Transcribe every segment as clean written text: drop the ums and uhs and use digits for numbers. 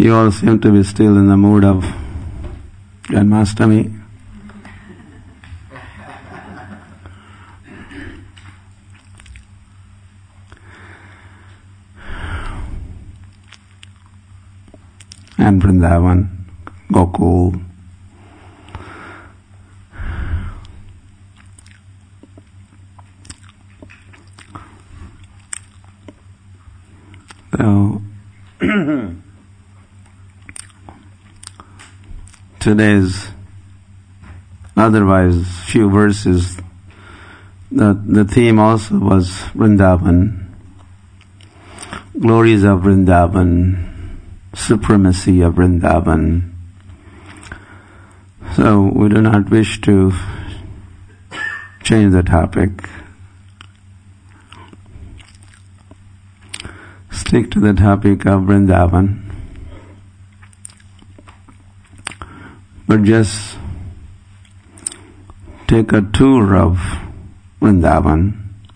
You all seem to be still in the mood of Janmashtami. And Vrindavan, Gokul. So, today's otherwise few verses, the theme also was Vrindavan, glories of Vrindavan, supremacy of Vrindavan. So we do not wish to change the topic. Stick to the topic of Vrindavan. But just take a tour of Vrindavan.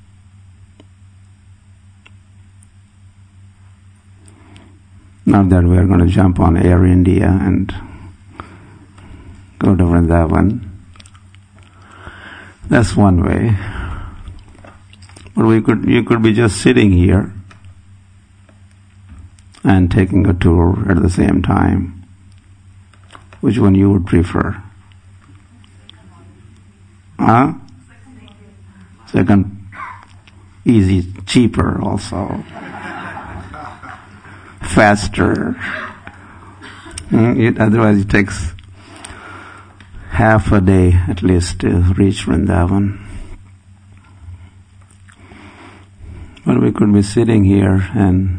Not that we are going to jump on Air India and go to Vrindavan. That's one way. But you could be just sitting here and taking a tour at the same time. Which one you would prefer? Huh? Second, easy, cheaper also. Faster. Otherwise it takes half a day at least to reach Vrindavan. But we could be sitting here and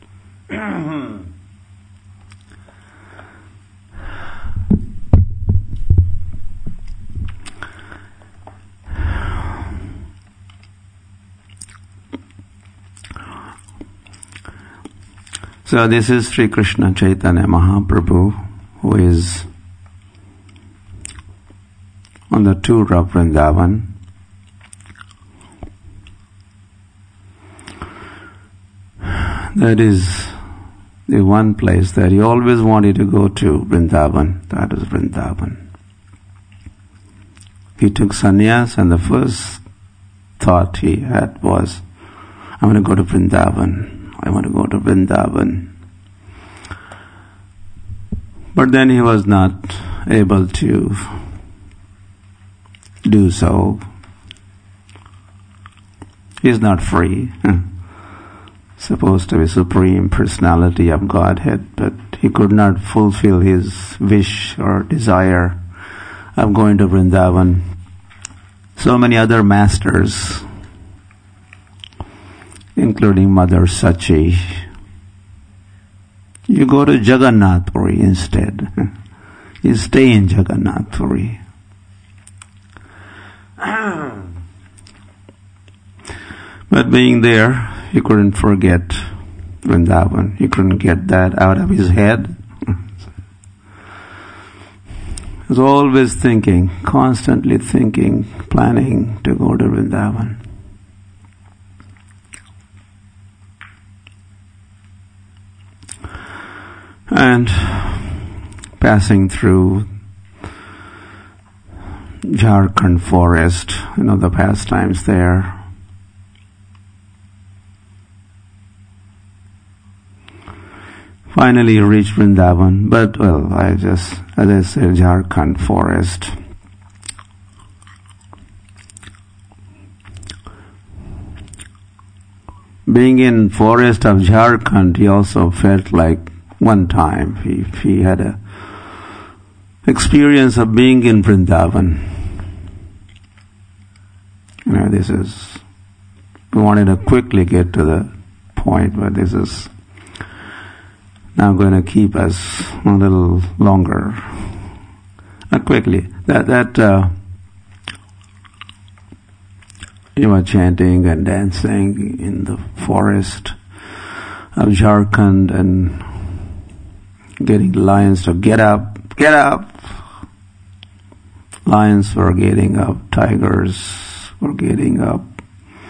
so this is Sri Krishna Chaitanya Mahaprabhu, who is on the tour of Vrindavan. That is the one place that he always wanted to go to, Vrindavan. That is Vrindavan. He took sannyas and the first thought he had was, I want to go to Vrindavan. I want to go to Vrindavan. But then he was not able to do so. He is not free. Supposed to be Supreme Personality of Godhead, but he could not fulfill his wish or desire of going to Vrindavan. So many other masters, including Mother Sachi, you go to Jagannath Puri instead. You stay in Jagannath Puri. But being there, he couldn't forget Vrindavan. He couldn't get that out of his head. He was always thinking, constantly thinking, planning to go to Vrindavan. And passing through Jharkhand forest, the pastimes there. Finally reached Vrindavan, but as I said, Jharkhand forest. Being in forest of Jharkhand, he also felt like one time he had a experience of being in Vrindavan. We wanted to quickly get to the point, but this is now going to keep us a little longer. Not quickly. You were chanting and dancing in the forest of Jharkhand and getting lions to get up, get up. Lions were getting up, tigers were getting up,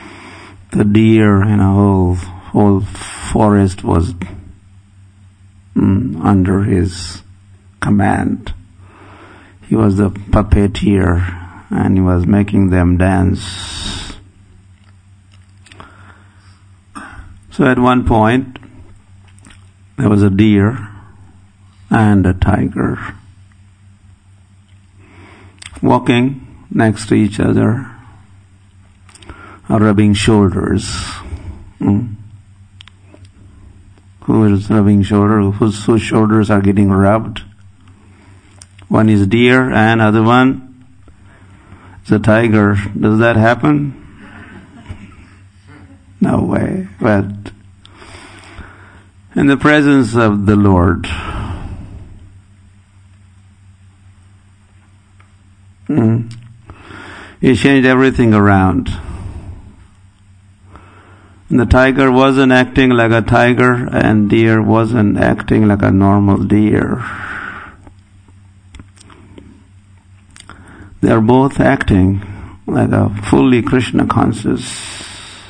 the deer in a whole forest was under his command. He was the puppeteer and he was making them dance. So at one point, there was a deer and a tiger walking next to each other, rubbing shoulders. Who is rubbing shoulders? Whose shoulders are getting rubbed? One is deer and other one is a tiger. Does that happen? No way. But in the presence of the Lord, He changed everything around. And the tiger wasn't acting like a tiger, and deer wasn't acting like a normal deer. They are both acting like a fully Krishna conscious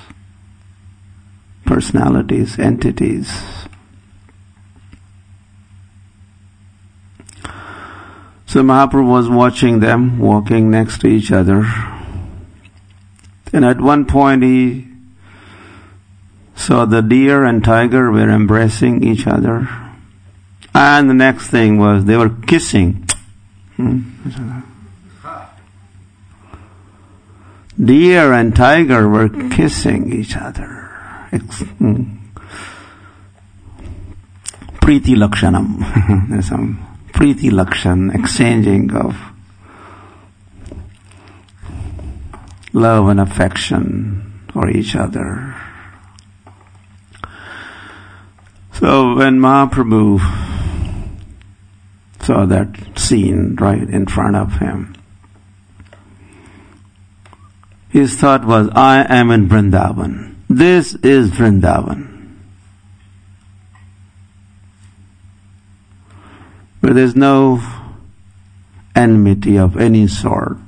personalities, entities. So Mahaprabhu was watching them walking next to each other. And at one point he saw the deer and tiger were embracing each other. And the next thing was they were kissing. Deer and tiger were kissing each other. Priti Lakshanam. There's some Priti Lakshan, exchanging of love and affection for each other. So when Mahaprabhu saw that scene right in front of him, his thought was, I am in Vrindavan. This is Vrindavan, where there's no enmity of any sort.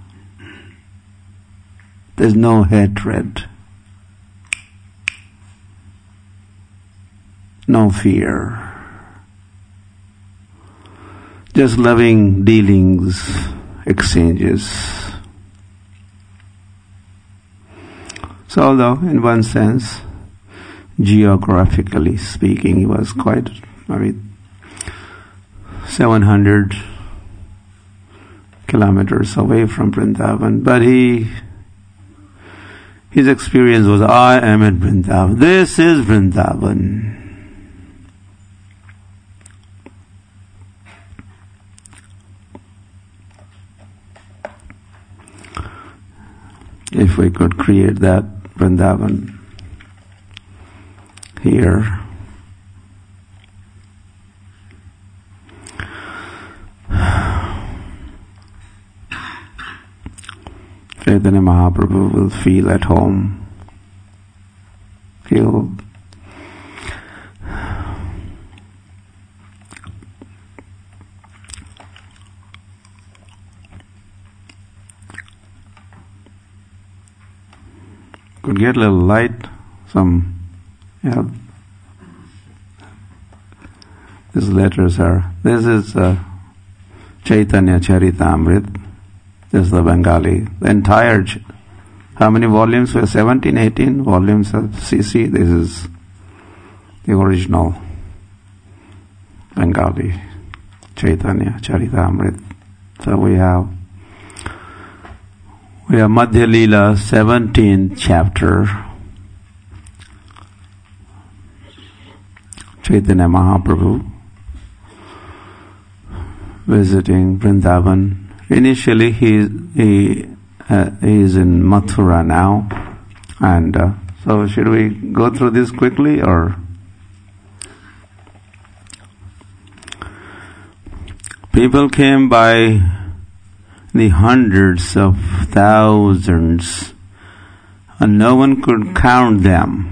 There's no hatred, no fear, just loving dealings, exchanges. So although in one sense, geographically speaking, he was quite, 700 kilometers away from Vrindavan, but his experience was, I am in Vrindavan. This is Vrindavan. If we could create that Vrindavan here. Chaitanya Mahaprabhu will feel at home. He'll could get a little light, these letters are, this is Chaitanya Charitamrita, this is the Bengali, the entire, how many volumes were 17, 18 volumes of CC, this is the original Bengali Chaitanya Charitamrita. So we have Madhya Leela, 17th chapter. Chaitanya Mahaprabhu visiting Vrindavan. Initially, he is in Mathura now, and so should we go through this quickly, or? People came by the hundreds of thousands, and no one could count them.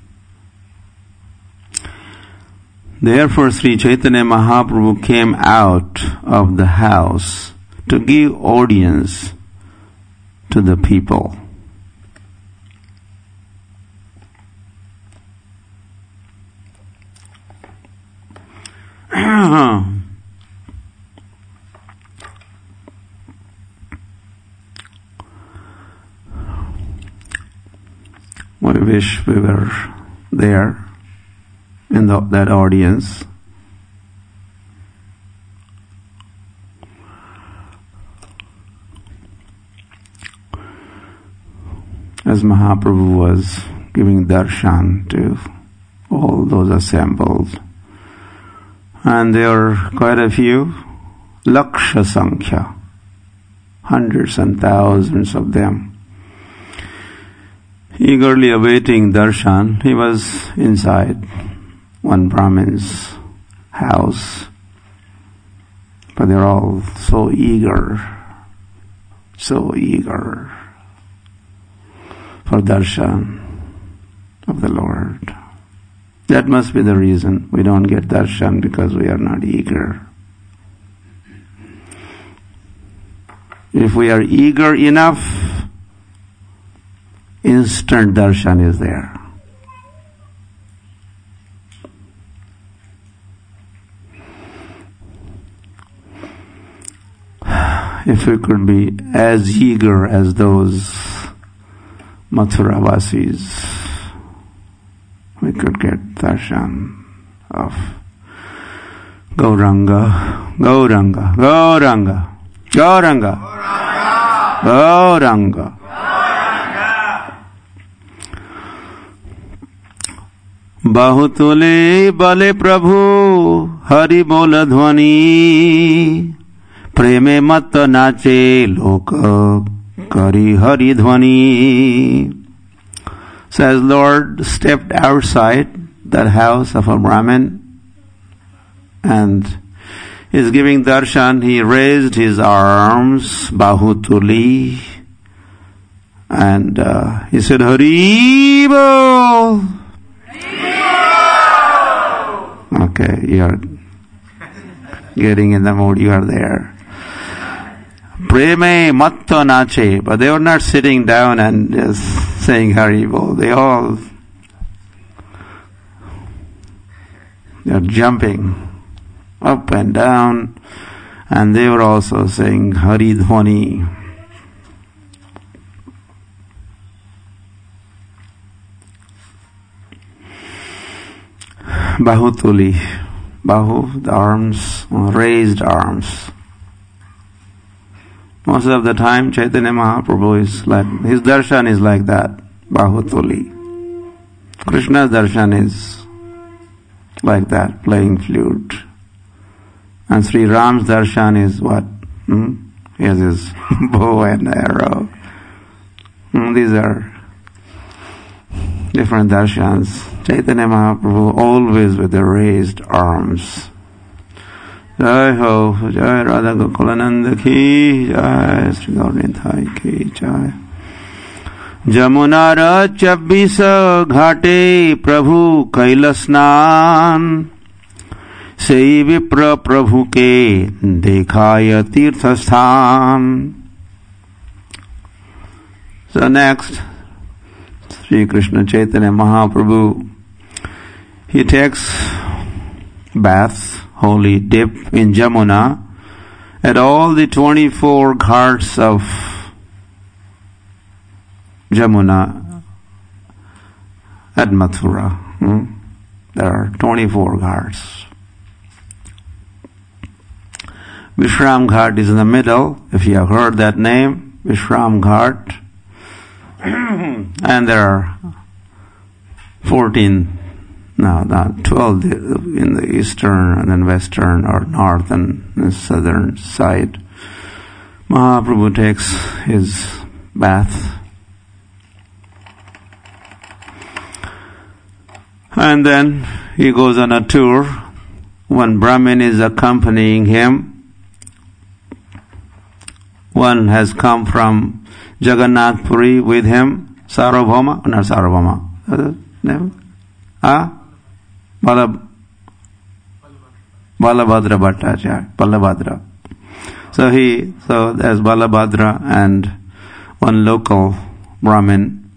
Therefore, Sri Chaitanya Mahaprabhu came out of the house to give audience to the people. We wish we were there in that audience. As Mahaprabhu was giving darshan to all those assembled, and there were quite a few, laksha sankhya, hundreds and thousands of them, eagerly awaiting darshan. He was inside one Brahmin's house, but they're all so eager for darshan of the Lord. That must be the reason we don't get darshan, because we are not eager. If we are eager enough, instant darshan is there. If we could be as eager as those Mathuravasis, we could get darshan of Gauranga, Gauranga, Gauranga, Gauranga, Gauranga. Bahutule bale Prabhu Hari bola dhvani, preme mat nache loka Kari Hari Dhvani. So as Lord stepped outside that house of a Brahmin and is giving darshan, he raised his arms, Bahutuli, and he said, Hari Bol. Okay, you're getting in the mood, you are there. Preme matto nache, but they were not sitting down and just saying Haribol. They're jumping up and down, and they were also saying Hari Dhvani. Bahutuli, Bahu, the arms, raised arms. Most of the time, Chaitanya Mahaprabhu is like, his darshan is like that, Bahutuli. Krishna's darshan is like that, playing flute. And Sri Ram's darshan is what? He has his bow and arrow. These are different darshans. Chaitanya Mahaprabhu always with the raised arms. Jai ho, Jai Radha Gokulananda ki, Jai Sri Gaurindhai ki, Jai. Jamunara Chabbisa Ghate Prabhu Kailasnan, Sei Vipra Prabhu ke Dekhaya Tirthasthan. So next, Sri Krishna Chaitanya Mahaprabhu, he takes bath, holy dip in Jamuna at all the 24 ghats of Jamuna at Mathura. There are 24 ghats. Vishram Ghat is in the middle, if you have heard that name, Vishram Ghat. And there are 12 in the eastern and then western or north and southern side. Mahaprabhu takes his bath. And then he goes on a tour. One Brahmin is accompanying him. One has come from Jagannath Puri with him. Sarvabhauma, not Sarvabhauma. Name? Balabhadra Bhattacharya, Balabhadra. So there's Balabhadra and one local Brahmin.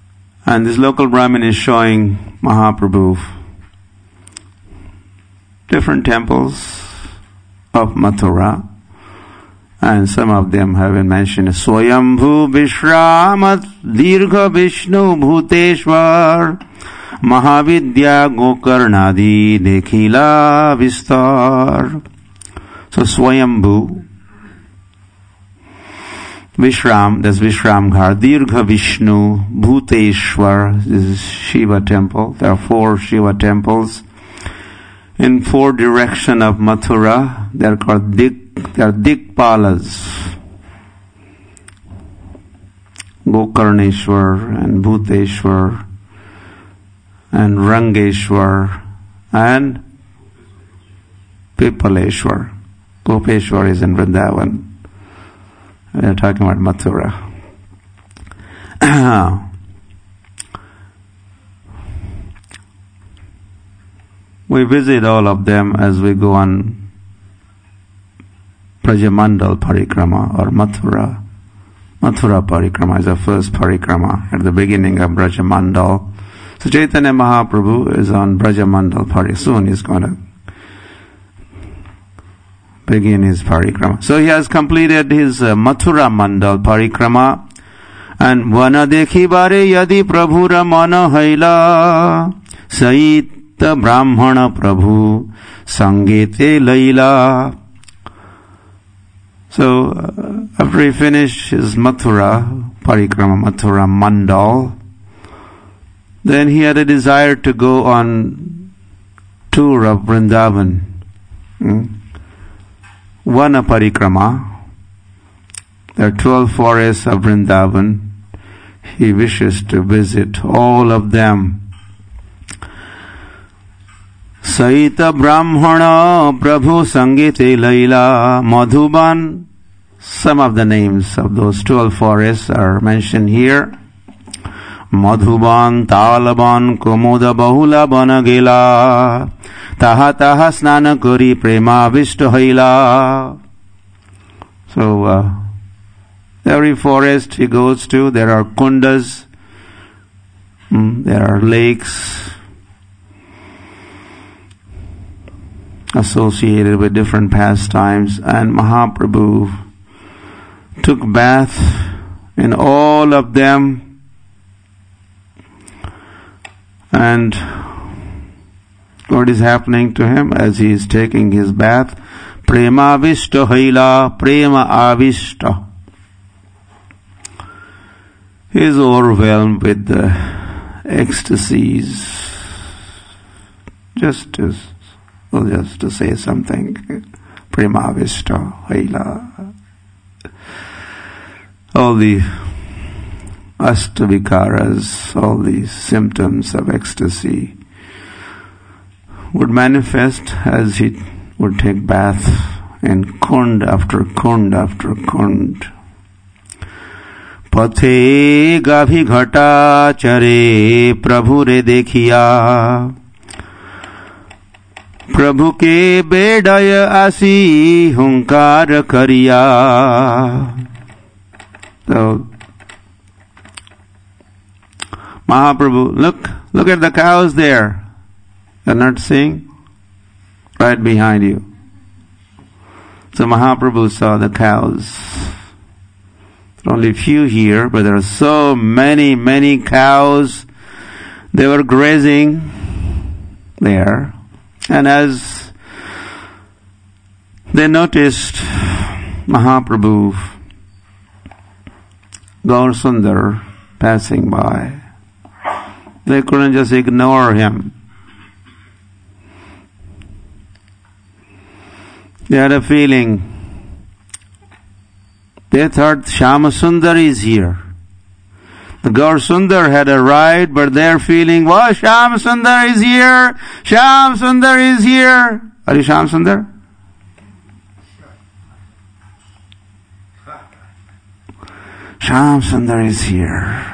And this local Brahmin is showing Mahaprabhu different temples of Mathura, and some of them have been mentioned. Swayambhu Vishramat Dirgha Vishnu Bhuteshwar Mahavidya Gokarnadi Dekhila Vistar. So Swayambhu Vishram, that's Vishramghar, Dirgha Vishnu, Bhuteshwar, this is Shiva temple. There are 4 Shiva temples in 4 directions of Mathura. They are called Dikpalas. Gokarneshwar and Bhuteshwar and Rangeshwar and Pipaleshwar. Gopeshwar is in Vrindavan. We are talking about Mathura. We visit all of them as we go on Brajamandal Parikrama or Mathura. Mathura Parikrama is the first Parikrama at the beginning of Brajamandal. So Chaitanya Mahaprabhu is on Brajamandal Parikrama. Soon he's going to begin his parikrama. So he has completed his Mathura Mandal parikrama, and Vana dekhi bare yadi prabhura mana haila saita brahmana prabhu sangete laila. So after he finished his Mathura parikrama, Mathura Mandal, then he had a desire to go on tour of Vrindavan. Vana Parikrama. There are 12 forests of Vrindavan. He wishes to visit all of them. Saita Brahmana Prabhu Sangite Laila Madhuban. Some of the names of those 12 forests are mentioned here. Madhuban, Talaban, Komoda Bahula Banagela. Taha taha snana kori prema vishtu haila. So every forest he goes to, there are kundas, there are lakes associated with different pastimes, and Mahaprabhu took bath in all of them, and what is happening to him as he is taking his bath? Prema avishta haila, prema avishta. He is overwhelmed with the ecstasies. Just to say something. Prema avishta haila. All the ashtavikaras, all the symptoms of ecstasy would manifest as he would take bath in kund after kund after kund. Pathe gavi ghata chare prabhu re dekhiya, prabhu ke bedaya asi hunkar kariya. So Mahaprabhu, look at the cows there. They're not seeing? Right behind you. So Mahaprabhu saw the cows. There are only a few here, but there are so many, many cows. They were grazing there. And as they noticed Mahaprabhu, Gaur Sundar passing by, they couldn't just ignore him. They had a feeling. They thought Shama Sundar is here. The Gaur Sundar had arrived, but they're feeling, well, Shama Sundar is here. Shama Sundar is here. Are you Shama Sundar? Shama Sundar is here.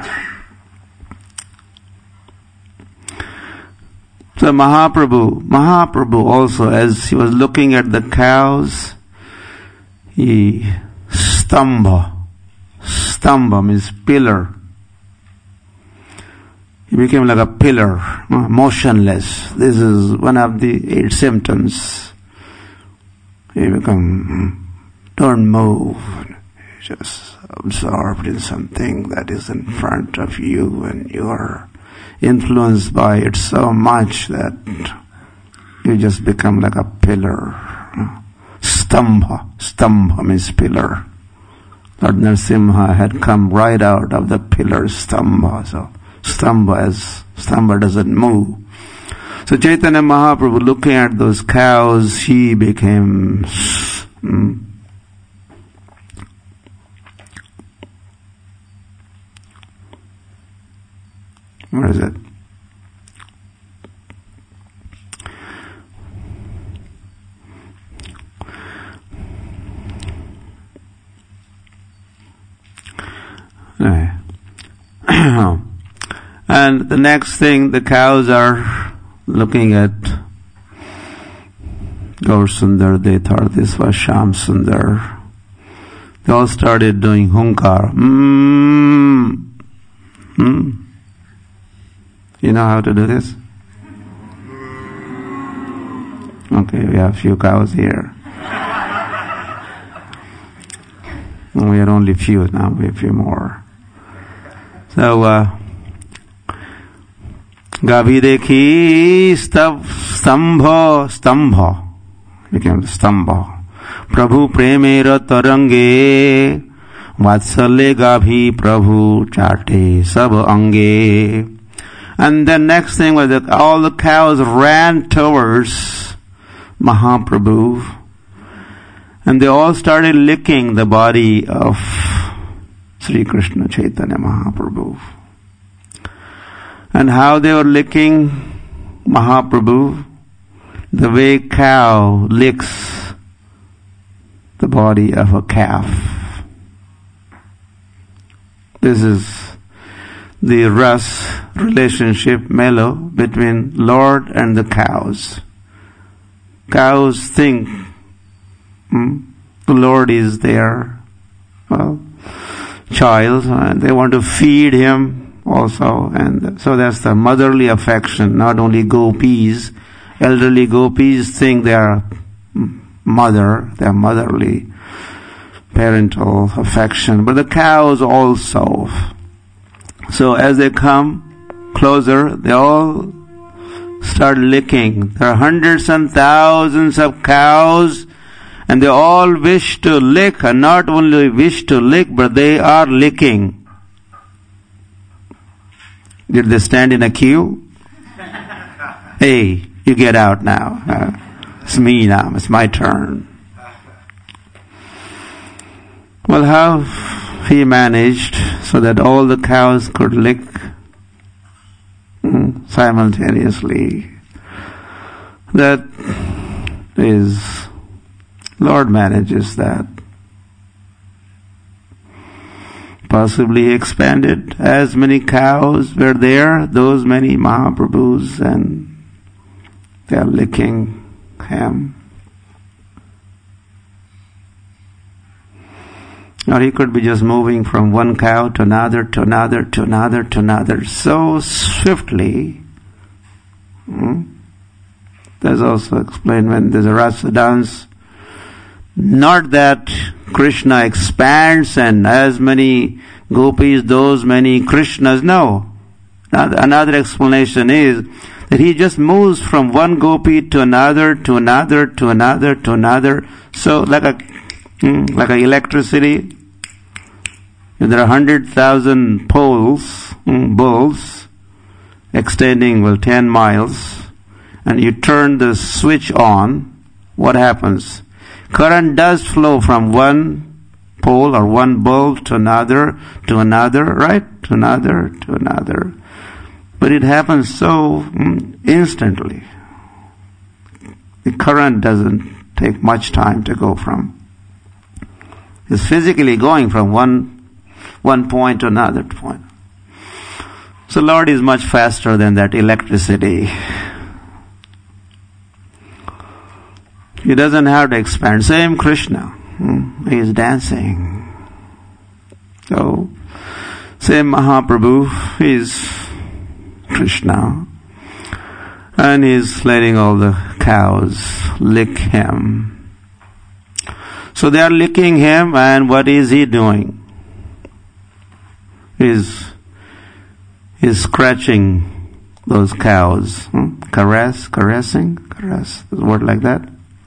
So Mahaprabhu also, as he was looking at the cows, he stamba means pillar. He became like a pillar, motionless. This is one of the 8 symptoms You don't move, just absorbed in something that is in front of you, and you are influenced by it so much that you just become like a pillar. Stambha means pillar. Lord Narasimha had come right out of the pillar Stambha. So Stambha doesn't move. So Chaitanya Mahaprabhu, looking at those cows, he became where is it? And the next thing, the cows are looking at Gaur Sundar. They thought this was Sham Sundar. They all started doing hunkar. You know how to do this? Okay, we have a few cows here. We are only few now, we have a few more. So, Gavi dekhi stambha became stambha. Prabhu premera tarange vatsalye gavi Prabhu chate sab ange. And the next thing was that all the cows ran towards Mahaprabhu, and they all started licking the body of Sri Krishna Chaitanya Mahaprabhu. And how they were licking Mahaprabhu, the way cow licks the body of a calf. This is the ras relationship, melo, between Lord and the cows. Cows think the Lord is their child, and they want to feed him also, and so that's the motherly affection. Not only gopis, elderly gopis think they are their motherly parental affection, but the cows also. So as they come closer, they all start licking. There are hundreds and thousands of cows, and they all wish to lick, and not only wish to lick, but they are licking. Did they stand in a queue? Hey, you get out now. It's me now. It's my turn. Well, how he managed so that all the cows could lick simultaneously. That is, Lord manages that. Possibly he expanded. As many cows were there, those many Mahaprabhus, and they are licking him. Or he could be just moving from one cow to another, to another, to another, to another, so swiftly. That's also explained when there's a rasa dance. Not that Krishna expands and as many gopis, those many Krishnas. No. Another explanation is that he just moves from one gopi to another, to another, to another, to another. So like a electricity. There are 100,000 poles, bulls, extending 10 miles, and you turn the switch on, what happens? Current does flow from one pole or one bulb to another, right? To another. But it happens so instantly. The current doesn't take much time to go from. It's physically going from one point to another point. So Lord is much faster than that electricity. He doesn't have to expand. Same Krishna. He is dancing. So, same Mahaprabhu is Krishna. And he's letting all the cows lick him. So they are licking him, and what is he doing? He's scratching those cows. Caressing? Caress. There's a word like that?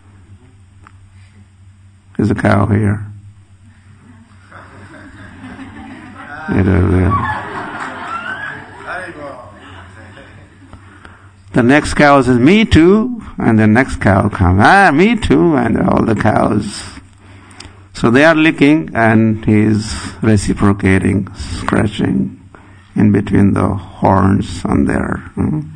There's a cow here. It is there. The next cow says, me too. And the next cow comes, me too. And all the cows. So they are licking, and he's reciprocating, scratching in between the horns on there.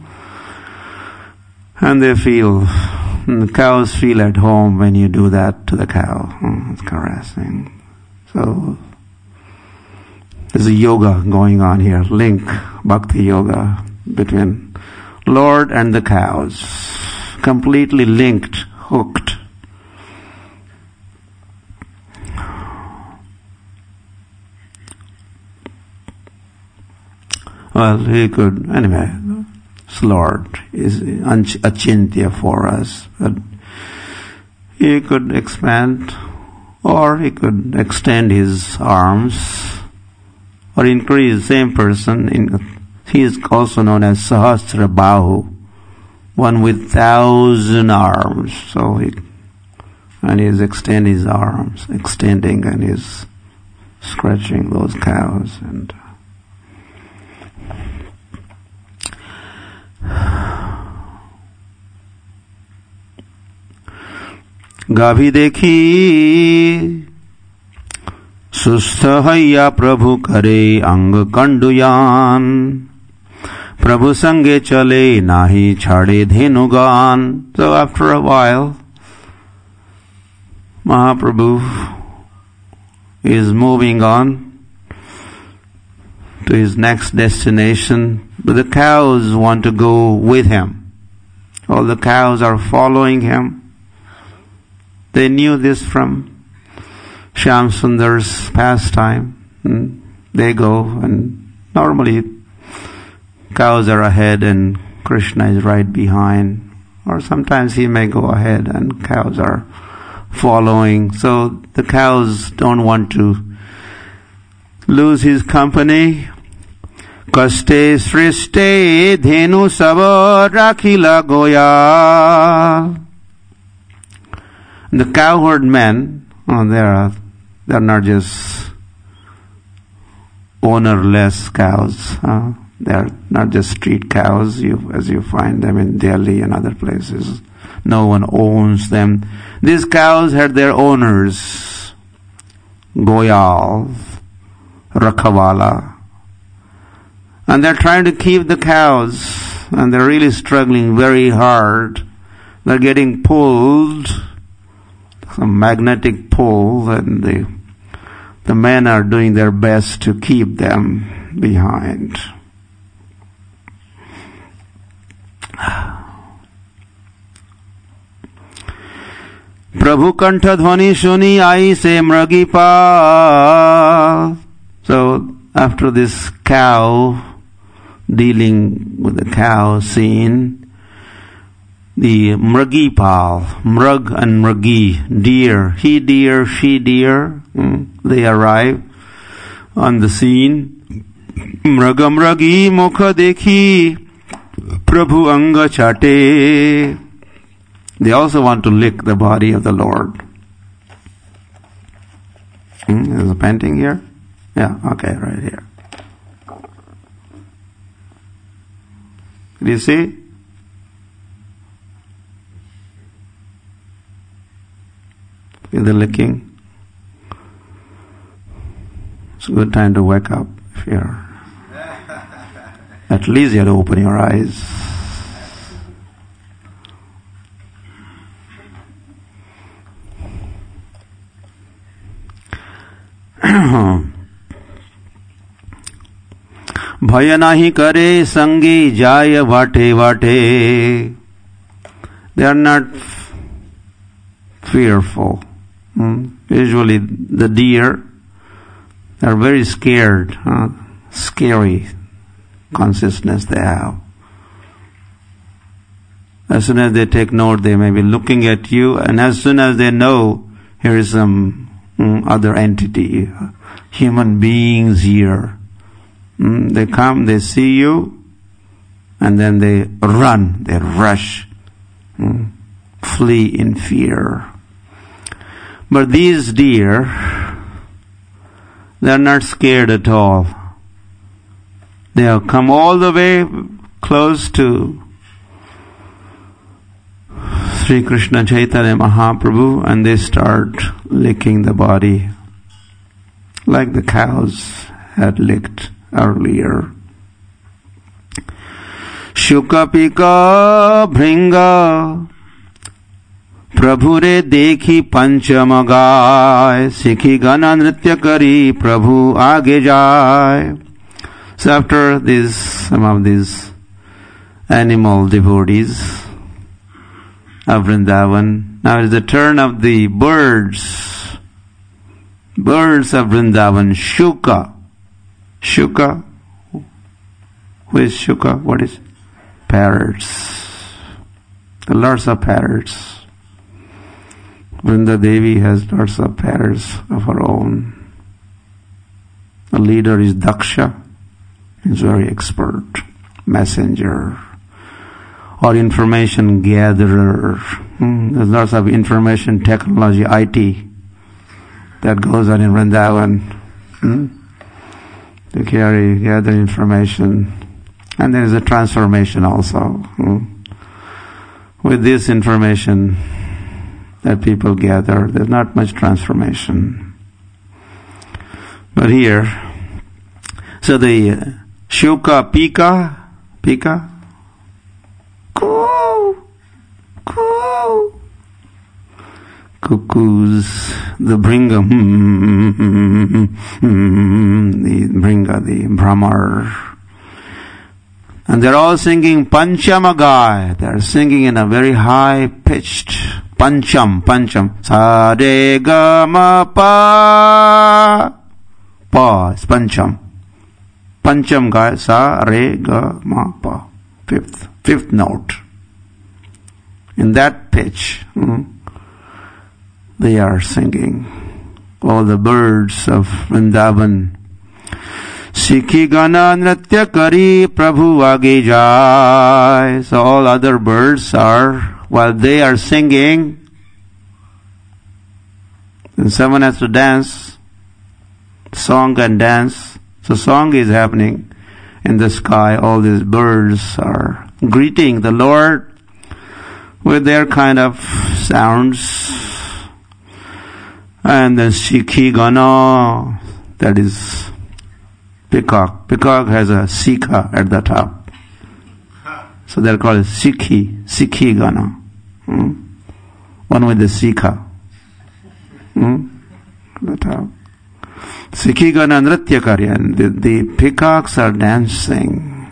And they feel, the cows feel at home when you do that to the cow. It's caressing. So there's a yoga going on here, link, bhakti yoga between Lord and the cows. Completely linked, hooked. Well, he could, anyway, this Lord is achintya for us. But he could expand, or he could extend his arms, or increase, same person. He is also known as Sahasra Bahu, one with 1,000 arms. So and he's extending his arms, and he's scratching those cows and गाभी देखी सुस्थ हैया प्रभु करे अंग कंडुयान प्रभु संगे चले नाही छाड़े धेनुगान. So after a while, Mahaprabhu is moving on to his next destination, but the cows want to go with him. All the cows are following him. They knew this from Shyam Sundar's pastime. They go, and normally cows are ahead and Krishna is right behind. Or sometimes he may go ahead and cows are following. So the cows don't want to lose his company. Kaste sriste dhenu sava rakhila goya. The cowherd men, they're not just ownerless cows. They're not just street cows, as you find them in Delhi and other places. No one owns them. These cows had their owners, Goyal, Rakhavala. And they're trying to keep the cows, and they're really struggling very hard. They're getting pulled, some magnetic pull, and the men are doing their best to keep them behind. Prabhu Kantha Dhvani Shuni Ai Se Mragi Pa. So after this cow, dealing with the cow scene, the Mragipal, Mrag and Mragi, deer, he deer, she deer, they arrive on the scene. Mraga Mragi Mokha Dekhi Prabhu Anga Chate. They also want to lick the body of the Lord. There's a painting here? Yeah, okay, right here. Do you see? See the licking? It's a good time to wake up if you're... At least you have to open your eyes. भय नाही करे संगी जाय वाटे वाटे. They are not fearful. Usually the deer, they are very scared. Scary consciousness they have. As soon as they take note, they may be looking at you, and as soon as they know here is some other entity, human beings here. They come, they see you, and then they run, they rush, flee in fear. But these deer, they are not scared at all. They have come all the way close to Sri Krishna Chaitanya Mahaprabhu, and they start licking the body like the cows had licked earlier. Shukapika Bhringa Prabhu re dekhi pancham gaay, Sikhi gana nritya kari, Prabhu aage jaay. So after this, some of these animal devotees of Vrindavan, now it is the turn of the birds. Birds of Vrindavan, Shuka. Shuka. Who is Shuka? What is? Parrots. There are lots of parrots. Vrinda Devi has lots of parrots of her own. The leader is Daksha. He's very expert. Messenger. Or information gatherer. There's lots of information technology, IT, that goes on in Vrindavan. They gather information. And there is a transformation also. With this information that people gather, there's not much transformation. But here, so the Shuka Pika, coo, cuckoos, the Bhringa, the Brahmar, and they're all singing Panchamagai. They're singing in a very high-pitched Pancham. Sa re ga ma pa. Pa is Pancham. Pancham Gai. Sa re ga ma pa. Fifth note. In that pitch, they are singing. All the birds of Vrindavan. Sikhi gana nritya kari, Prabhu aage jaay. So all other birds are, while they are singing, and someone has to dance, song and dance. So song is happening in the sky. All these birds are greeting the Lord with their kind of sounds. And then Sikhi gana, that is peacock. Peacock has a Sikha at the top. So they're called Sikhi gana. One with the Sikha. At the top. Sikhi gana nritya karya. The peacocks are dancing.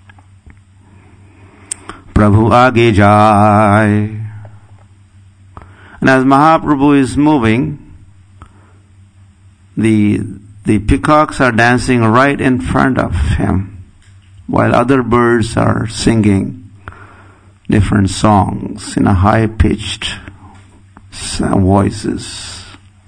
Prabhu aage jaay. And as Mahaprabhu is moving, the peacocks are dancing right in front of him, while other birds are singing different songs in a high-pitched voices.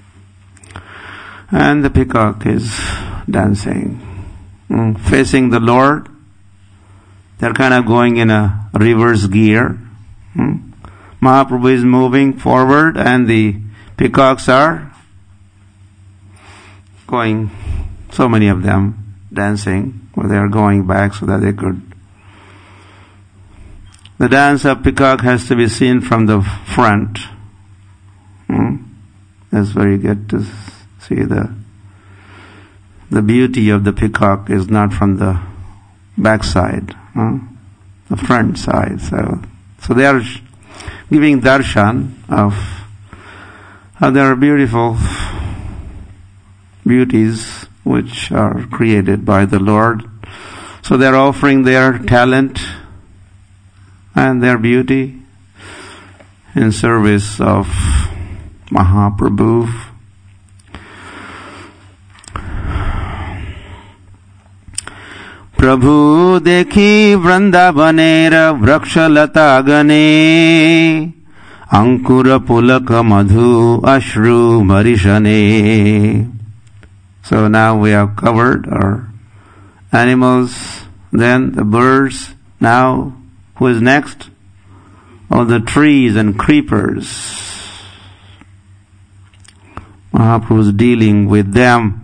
And the peacock is dancing, facing the Lord. They're kind of going in a reverse gear. Mahaprabhu is moving forward and the peacocks are going, so many of them dancing, where they are going back so that they could. The dance of peacock has to be seen from the front. That's very good to see the beauty of the peacock is not from the back side, the front side. So they are giving darshan of their beautiful beauties which are created by the Lord. So they are offering their talent and their beauty in service of Mahaprabhu. Prabhu dekhi Vrindavanera vrakshalata gane Ankura pulaka madhu ashru marishane. So now we have covered our animals, then the birds. Now, who is next? All the trees and creepers. Mahaprabhu is dealing with them.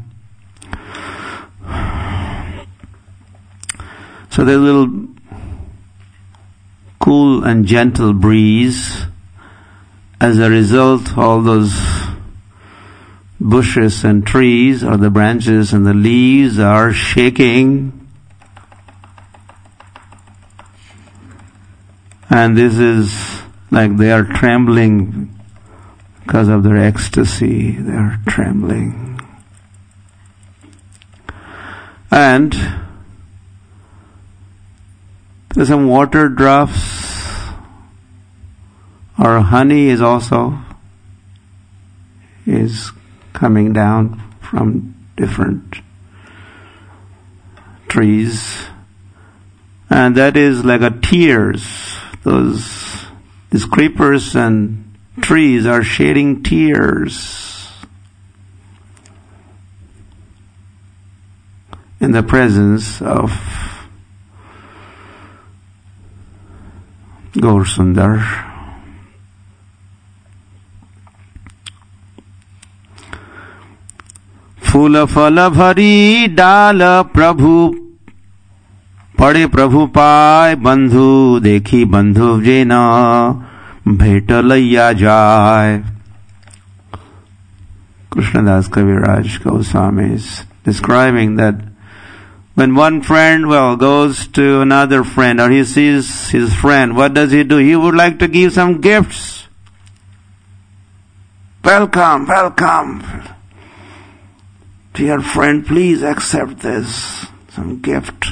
So there's a little cool and gentle breeze. As a result, all those bushes and trees, or the branches and the leaves, are shaking. And this is like they are trembling because of their ecstasy. They are trembling. And there's some water drops, or honey is also coming down from different trees, and that is like a tears. These creepers and trees are shedding tears in the presence of Gaur Sundar. Phula phala bhari dala prabhu पड़े प्रभु पाय बंधु देखी बंधु जेना भेट लैया जाय. Krishnadas Kaviraj Goswami is describing that when one friend, goes to another friend, or he sees his friend, what does he do? He would like to give some gifts. Welcome, welcome. Dear friend, please accept this. Some gift.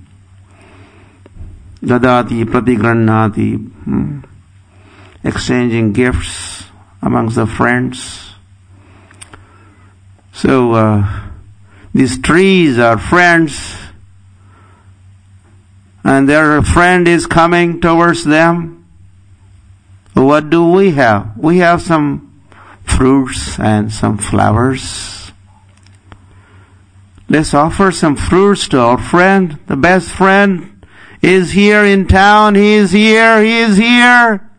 Dadati pratigranhati, exchanging gifts amongst the friends. So these trees are friends, and their friend is coming towards them. What do we have? We have some fruits and some flowers. Let's offer some fruits to our friend, the best friend. Is here in town, he is here, he is here.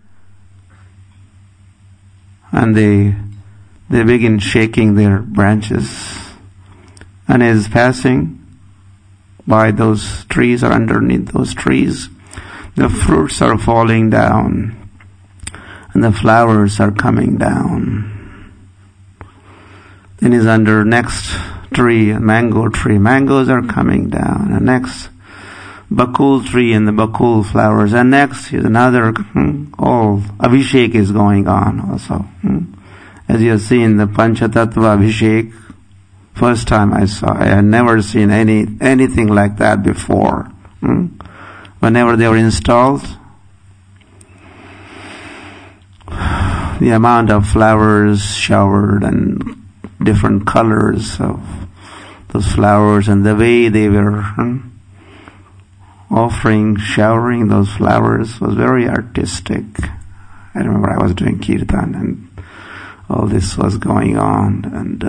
And they begin shaking their branches. And as passing by those trees, or underneath those trees, the fruits are falling down. And the flowers are coming down. Then is under next tree, a mango tree. Mangoes are coming down. And next, bakul tree and the bakul flowers, and next is another, all Abhishek is going on also. As you have seen the Panchatattva Abhishek, first time I had never seen anything like that before. Whenever they were installed, the amount of flowers showered and different colors of those flowers, and the way they were showering those flowers was very artistic. I remember I was doing kirtan and all this was going on, and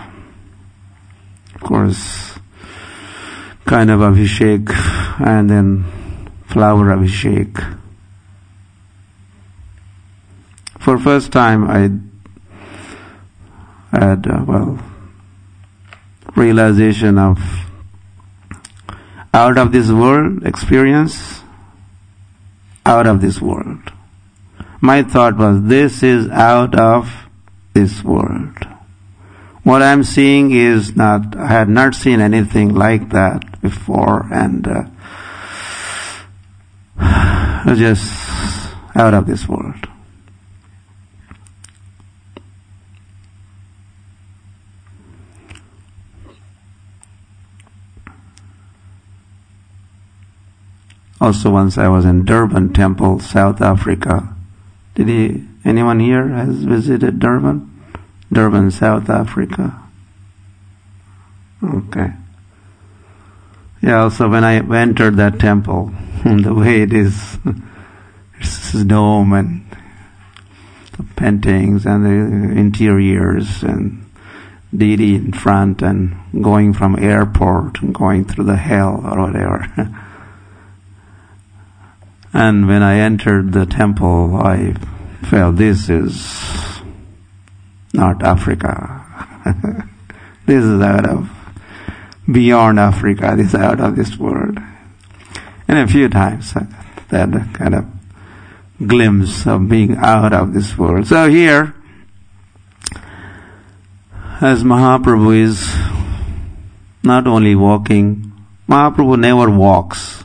of course kind of Abhishek and then flower Abhishek. For first time I had realization of out of this world experience, out of this world. My thought was, this is out of this world. What I'm seeing is not, I had not seen anything like that before, and just out of this world. Also once I was in Durban Temple, South Africa. Anyone here has visited Durban? Durban, South Africa. Okay. Yeah, also when I entered that temple, the way it is, it's this dome, and paintings and the interiors and deity in front and going from airport and going through the hell or whatever. And when I entered the temple, I felt this is not Africa. This is out of beyond Africa. This is out of this world. And a few times that kind of glimpse of being out of this world. So here, as Mahaprabhu is not only walking, Mahaprabhu never walks.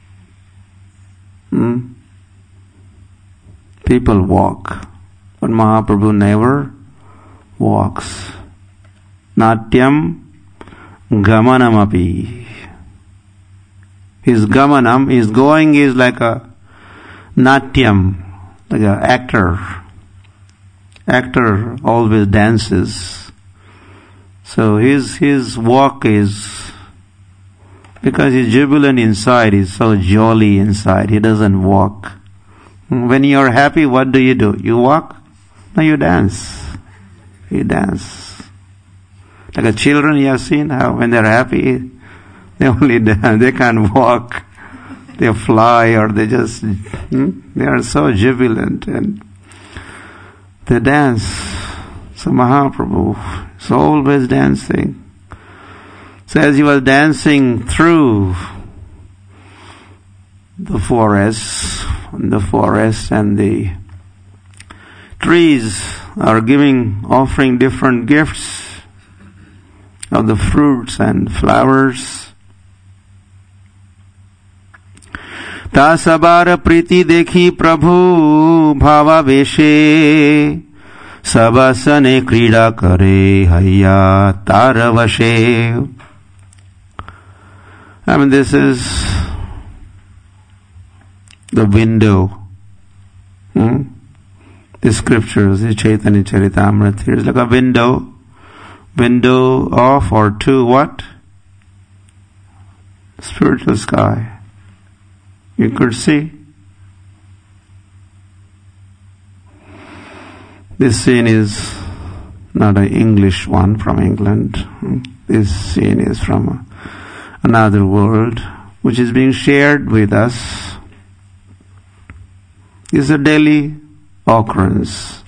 People walk, but Mahaprabhu never walks. Natyam gamanamapi. His gamanam, his going is like a natyam, like an actor. Actor always dances. So his walk is, because he's jubilant inside, he's so jolly inside, he doesn't walk. When you're happy, what do? You walk? No, you dance. You dance. Like a children, you have seen how when they're happy, they only dance, they can't walk. They fly or they just, they are so jubilant and they dance. So Mahaprabhu is always dancing. So as he was dancing through the forest and the trees are offering different gifts of the fruits and flowers. तासबार प्रीति देखी प्रभु भावावेशे सबासने क्रीड़ा करे हैया तारवशे. I mean, this is the window. The scriptures, the Chaitanya Charitamrita, here is like a window of or to what? Spiritual sky. You could see. This scene is not an English one from England. This scene is from another world, which is being shared with us. It's a daily occurrence.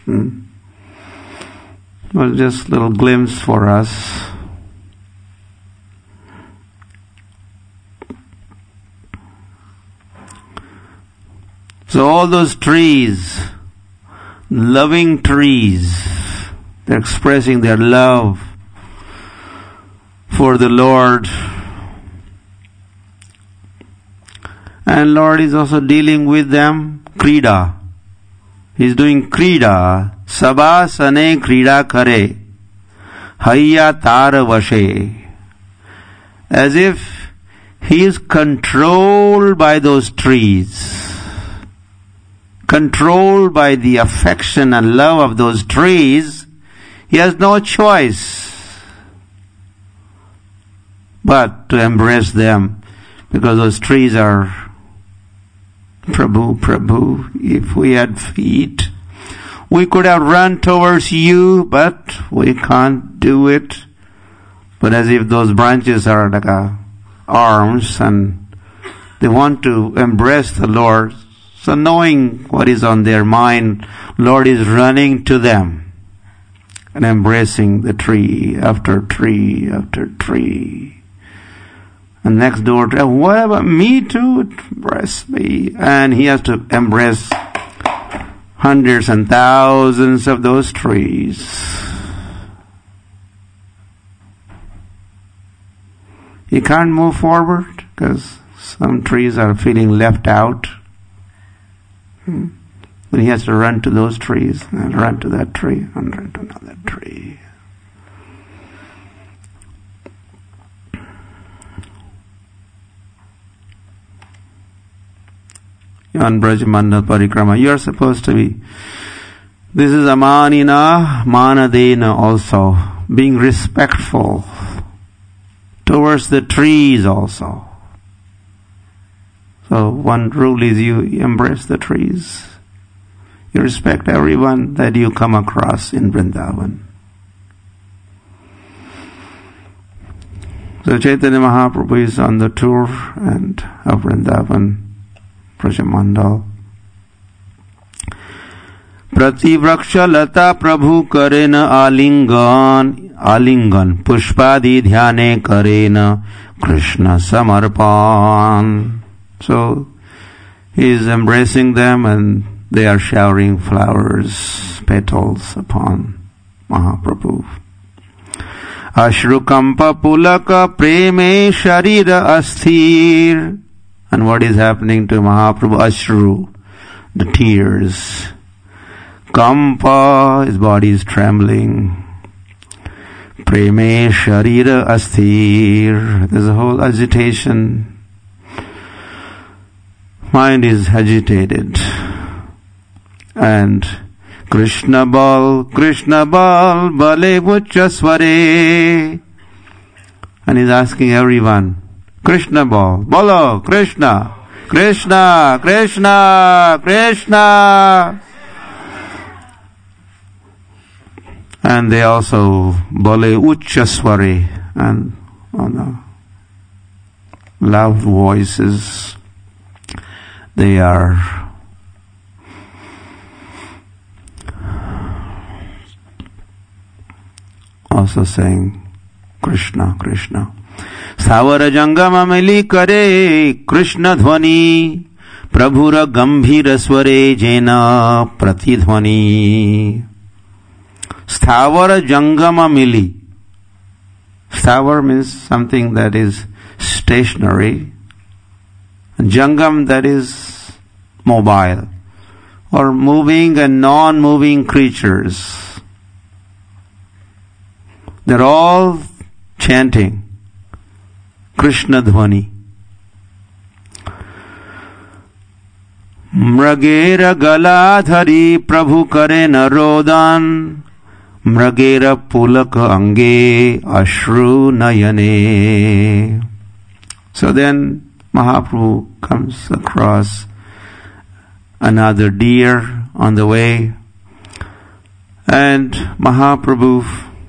Well, just a little glimpse for us. So all those trees, loving trees, they're expressing their love for the Lord. And Lord is also dealing with them. Krida. He's doing krida. Sabasane krida kare. Hayya tara vashe. As if he is controlled by those trees. Controlled by the affection and love of those trees. He has no choice but to embrace them, because those trees are Prabhu. If we had feet, we could have run towards you, but we can't do it. But as if those branches are like arms and they want to embrace the Lord. So knowing what is on their mind, Lord is running to them and embracing the tree after tree after tree. And next door, what about me too? Embrace me. And he has to embrace hundreds and thousands of those trees. He can't move forward because some trees are feeling left out. Then he has to run to those trees and run to that tree and run to another tree. On Brajamandal Parikrama, you are supposed to be, this is amanina manadena also, being respectful towards the trees also. So one rule is you embrace the trees. You respect everyone that you come across in Vrindavan. So Chaitanya Mahaprabhu is on the tour and of Vrindavan, Brajamandal. Prati vraksha lata prabhu karena alingan pushpadi dhyane karena Krishna samarpan. So he is embracing them and they are showering flowers, petals upon Mahaprabhu. Ashrukampa pulaka preme sharira asthir. And what is happening to Mahaprabhu? Ashru, the tears. Kampa, his body is trembling. Preme sharira asthir. There's a whole agitation. Mind is agitated. And Krishna bal, bale uchasware. And he's asking everyone, Krishna bal, bolo, Krishna, Krishna, Krishna, Krishna. And they also bale uchasware, and on the loud voices, they are also saying Krishna, Krishna. Savara jangama mili kare Krishna dhvani prabhura gambhira sware jena pratidhvani. Sthavara jangama mili. Sthavar means something that is stationary. Jangam, that is mobile, or moving and non-moving creatures. They're all chanting Krishna Dhvani. Mragera galadhari prabhu karena rodan mragera pulaka ange ashru nayane. So then Mahaprabhu comes across another deer on the way, and Mahaprabhu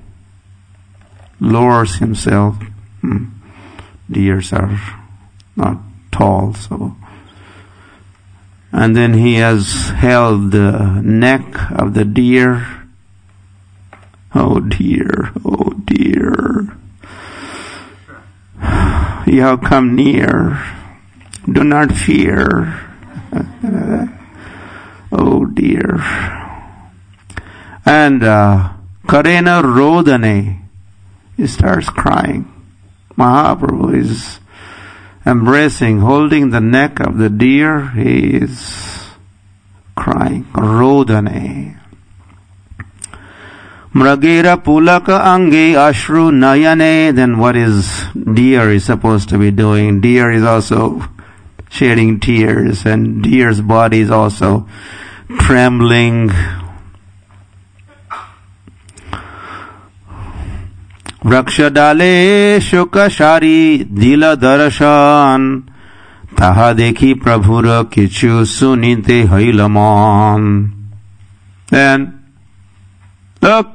lowers himself. Deers are not tall, so. And then he has held the neck of the deer. Oh dear, oh dear. You have come near. Do not fear. Oh dear. And Karena Rodane, he starts crying. Mahaprabhu is embracing, holding the neck of the deer. He is crying. Rodane. Mragera pulaka ange ashru nayane. Then what is deer is supposed to be doing? Deer is also shedding tears, and deer's body is also trembling. Rakshadale shukashari dila darshan taha dekhi prabhura kichu sunite hailaman. Then look,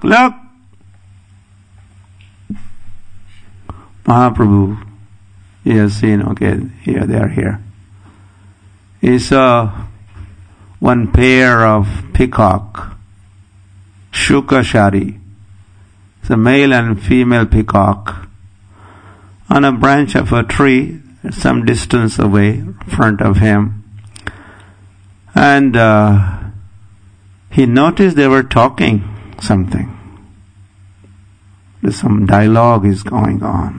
Mahaprabhu, he has seen, okay, here, they are here. He saw one pair of peacock, Shukashari. It's a male and female peacock on a branch of a tree some distance away in front of him. And he noticed they were talking something. Some dialogue is going on.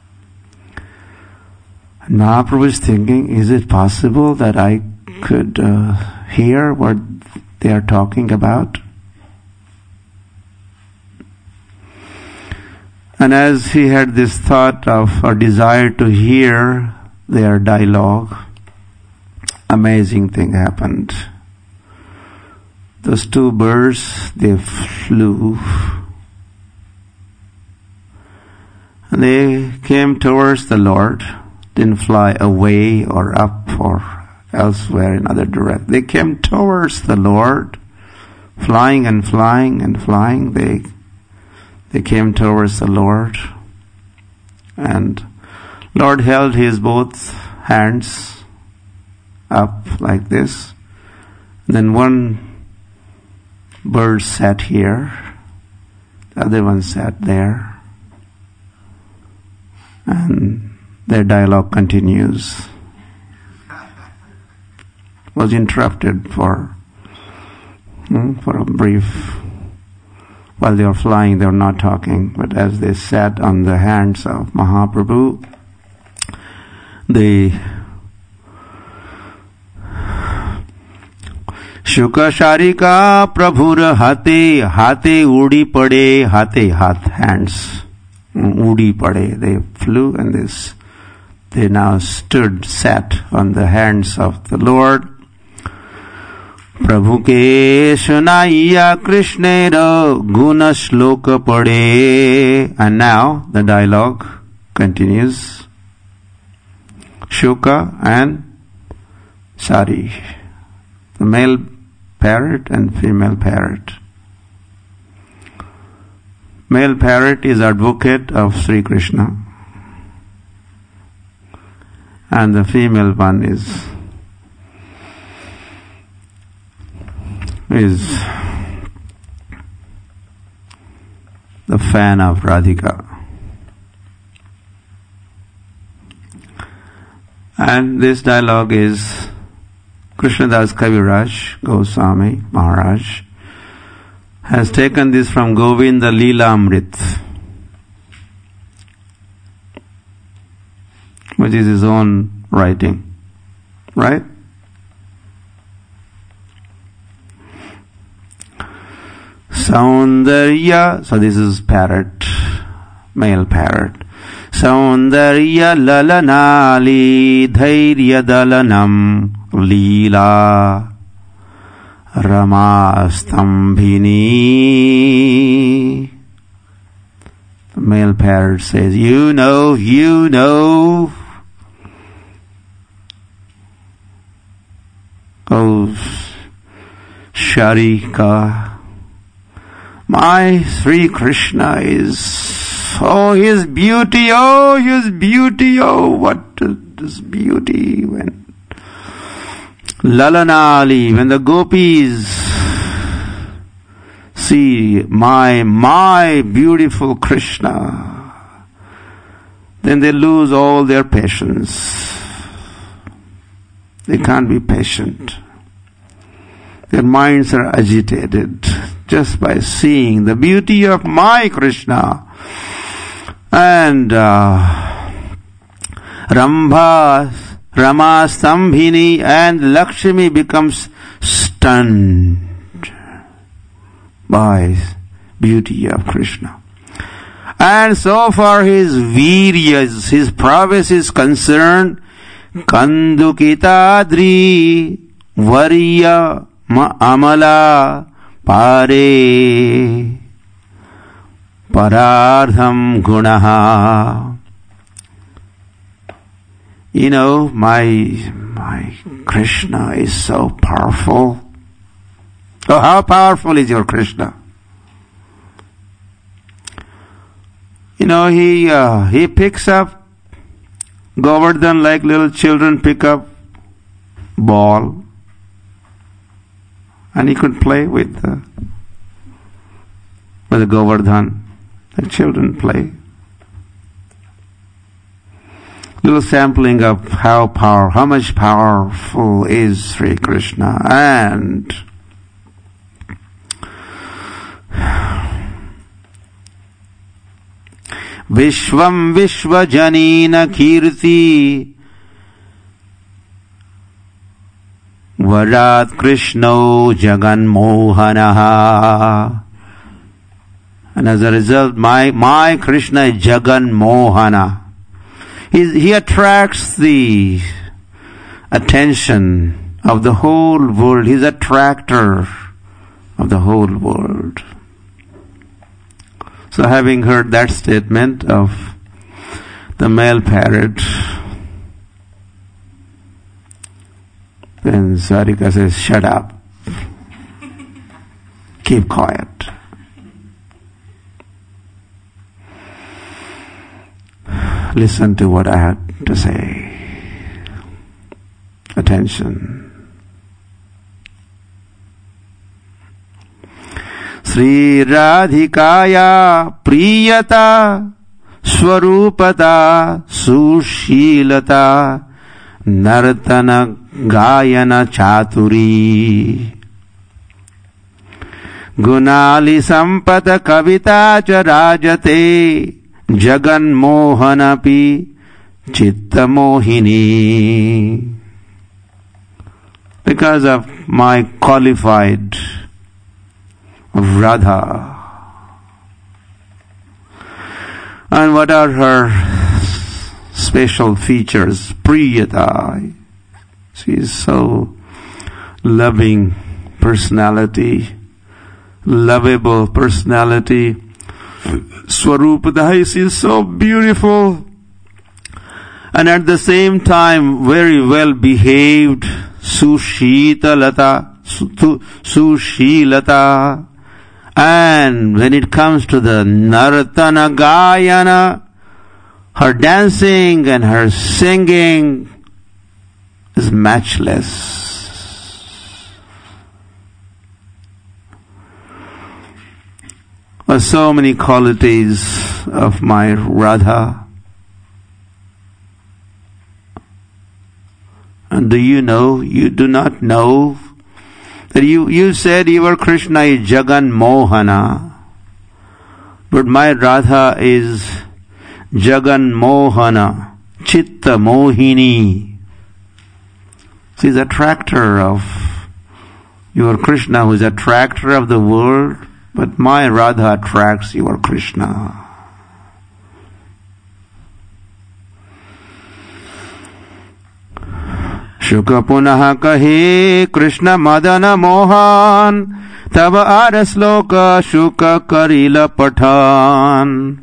And Mahaprabhu is thinking, is it possible that I could hear what they are talking about? And as he had this thought of or desire to hear their dialogue, amazing thing happened. Those two birds, they flew. And they came towards the Lord, didn't fly away or up or elsewhere in other direction. They came towards the Lord flying and flying and flying, they came towards the Lord, and Lord held his both hands up like this. Then one bird sat here, the other one sat there, and their dialogue continues. Was interrupted for a brief. While they were flying, they were not talking, but as they sat on the hands of Mahaprabhu, they Shuka Sharika Prabhur Hate Hate Udi Pade Hate Hath hands Udi Pade. They flew and they now sat on the hands of the Lord. Prabhu ke sunaiya Krishnera guna shloka pade. And now the dialogue continues. Shuka and Sari, the male parrot and female parrot. Male parrot is advocate of Sri Krishna, and the female one is the fan of Radhika. And this dialogue is Krishnadas Kaviraj Goswami Maharaj has taken this from Govinda Leela Amrit, which is his own writing, right? Saundarya, so this is parrot, male parrot. Saundarya lalanali dhairya dalanam leela ramastambhini. The male parrot says, you know, oh Sharika, my Sri Krishna is, his beauty, what is beauty. When Lalanali, when the gopis see my beautiful Krishna, then they lose all their patience. They can't be patient. Their minds are agitated just by seeing the beauty of my Krishna. And Rama Stambhini and Lakshmi becomes stunned by beauty of Krishna. And so far his virya, his prowess is concerned, Kandukitadri Varya Amala Pare Parardham Gunaha. You know, my Krishna is so powerful. Oh, how powerful is your Krishna? You know, he picks up Govardhan like little children pick up ball, and he could play with the Govardhan. The children play. Little sampling of how much powerful is Sri Krishna. And Vishvam Vishwajanina Kirti Varat Krishno Jagan Mohanaha. And as a result, my Krishna is Jagan Mohana. He attracts the attention of the whole world. He's attractor of the whole world. So having heard that statement of the male parrot, then Sarika says, shut up. keep quiet. Listen to what I had to say. Attention. Sri Radhikaya Priyata Swarupata Sushilata Nartana Gayana Chaturi Gunali Sampata Kavita Cha Rajate Jagan Mohanapi Chitta Mohini. Because of my qualified Radha. And what are her special features? Priyata. She is so loving personality, lovable personality. Swarupada, she is so beautiful. And at the same time, very well behaved. Sushilata. And when it comes to the Nartana Gayana, her dancing and her singing is matchless. There are so many qualities of my Radha. And do you know, you do not know, that you said your Krishna is Jagan Mohana. But my Radha is Jagan Mohana, Chitta Mohini. She is attractor of your Krishna, who is attractor of the world, but my Radha attracts your Krishna. Shuka punaha kahe Krishna madana mohan tava arasloka shuka karila pathan.